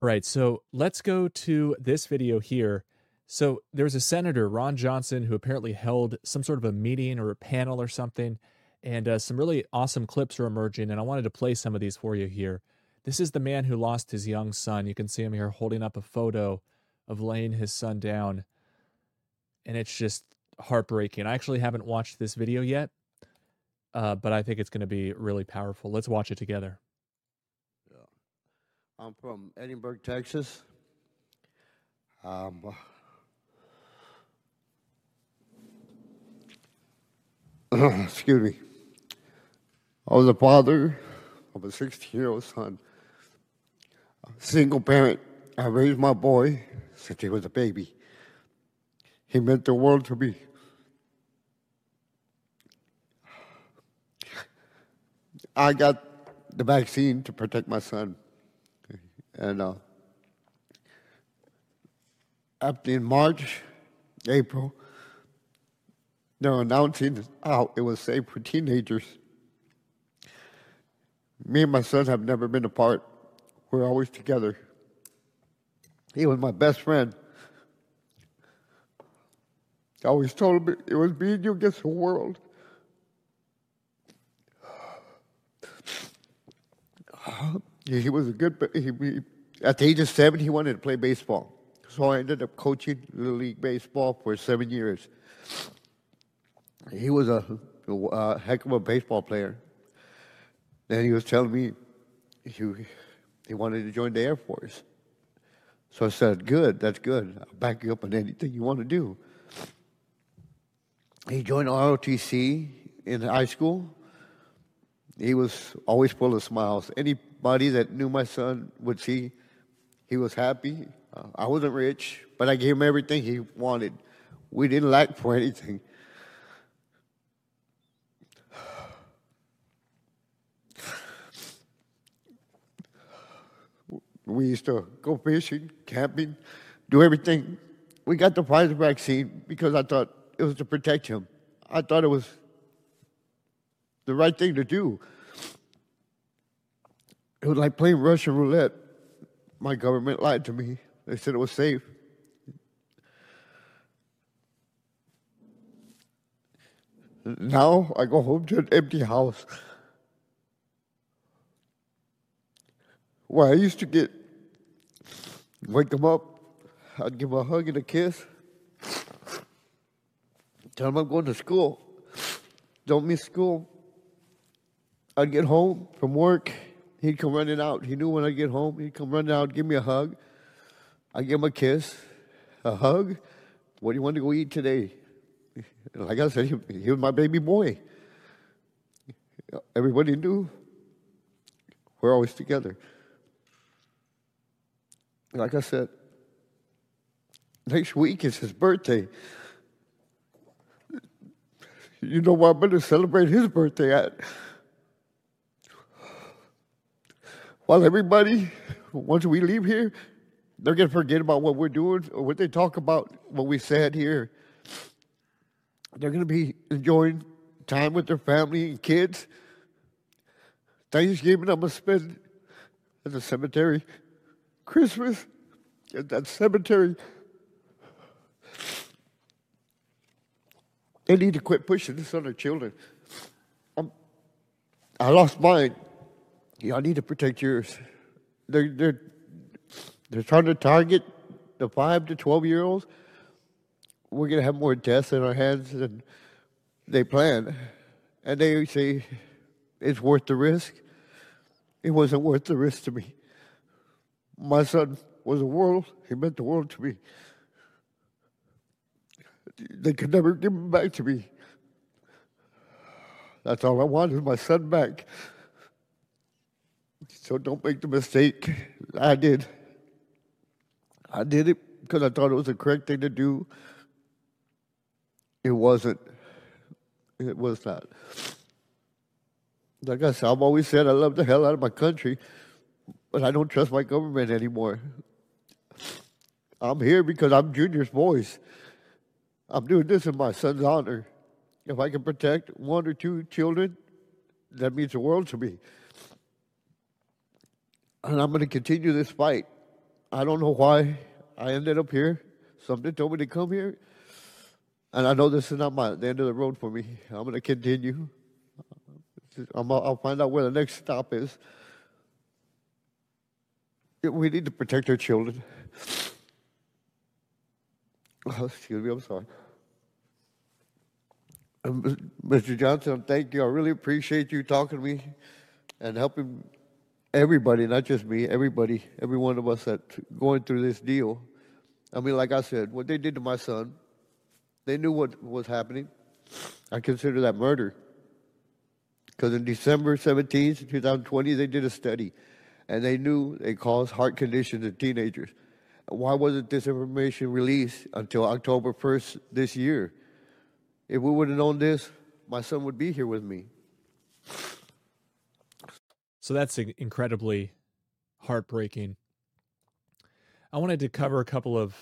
Right. So let's go to this video here. So there's a senator, Ron Johnson, who apparently held some sort of a meeting or a panel or something, and some really awesome clips are emerging. And I wanted to play some of these for you here. This is the man who lost his young son. You can see him here holding up a photo of laying his son down, and it's just heartbreaking. I actually haven't watched this video yet, but I think it's going to be really powerful. Let's watch it together. Yeah. I'm from Edinburgh, Texas. Um, excuse me. I was a father of a 16-year-old son, a single parent. I raised my boy since he was a baby. He meant the world to me. I got the vaccine to protect my son. And after in March, April, they're announcing how it was safe for teenagers. Me and my son have never been apart. We're always together. He was my best friend. I always told him it was me and you against the world. He was a good, at the age of 7, he wanted to play baseball. So I ended up coaching Little League Baseball for 7 years. He was a heck of a baseball player. Then he was telling me he wanted to join the Air Force. So I said, good, that's good. I'll back you up on anything you want to do. He joined ROTC in high school. He was always full of smiles. Anybody that knew my son would see he was happy. I wasn't rich, but I gave him everything he wanted. We didn't lack for anything. We used to go fishing, camping, do everything. We got the Pfizer vaccine because I thought it was to protect him. I thought it was the right thing to do. It was like playing Russian roulette. My government lied to me. They said it was safe. Now I go home to an empty house where I used to wake them up, I'd give them a hug and a kiss, tell them I'm going to school. Don't miss school. I'd get home from work. He'd come running out. He knew when I'd get home. He'd come running out, give me a hug. I'd give him a kiss, a hug. What do you want to go eat today? Like I said, he was my baby boy. Everybody knew we're always together. Like I said, next week is his birthday. You know where I'm going to celebrate his birthday at? While everybody, once we leave here, they're going to forget about what we're doing or what they talk about, what we said here. They're going to be enjoying time with their family and kids. Thanksgiving, I'm going to spend at the cemetery. Christmas at that cemetery. They need to quit pushing this on their children. I lost mine. Y'all need to protect yours. They're trying to target the 5 to 12-year-olds. We're going to have more deaths in our hands than they plan. And they say it's worth the risk. It wasn't worth the risk to me. My son was the world. He meant the world to me. They could never give him back to me. That's all I want is my son back. So don't make the mistake I did. I did it because I thought it was the correct thing to do. It wasn't. It was not. Like I said, I've always said I love the hell out of my country, but I don't trust my government anymore. I'm here because I'm Junior's voice. I'm doing this in my son's honor. If I can protect 1 or 2 children, that means the world to me. And I'm going to continue this fight. I don't know why I ended up here. Something told me to come here. And I know this is not the end of the road for me. I'm going to continue. I'll find out where the next stop is. We need to protect our children. Oh, excuse me, I'm sorry. Mr. Johnson, thank you. I really appreciate you talking to me and helping everybody, not just me, everybody, every one of us that's going through this deal. I mean, like I said, what they did to my son, they knew what was happening. I consider that murder. Because in December 17th, 2020, they did a study, and they knew they caused heart conditions in teenagers. Why wasn't this information released until October 1st this year? If we would have known this, my son would be here with me. So that's incredibly heartbreaking. I wanted to cover a couple of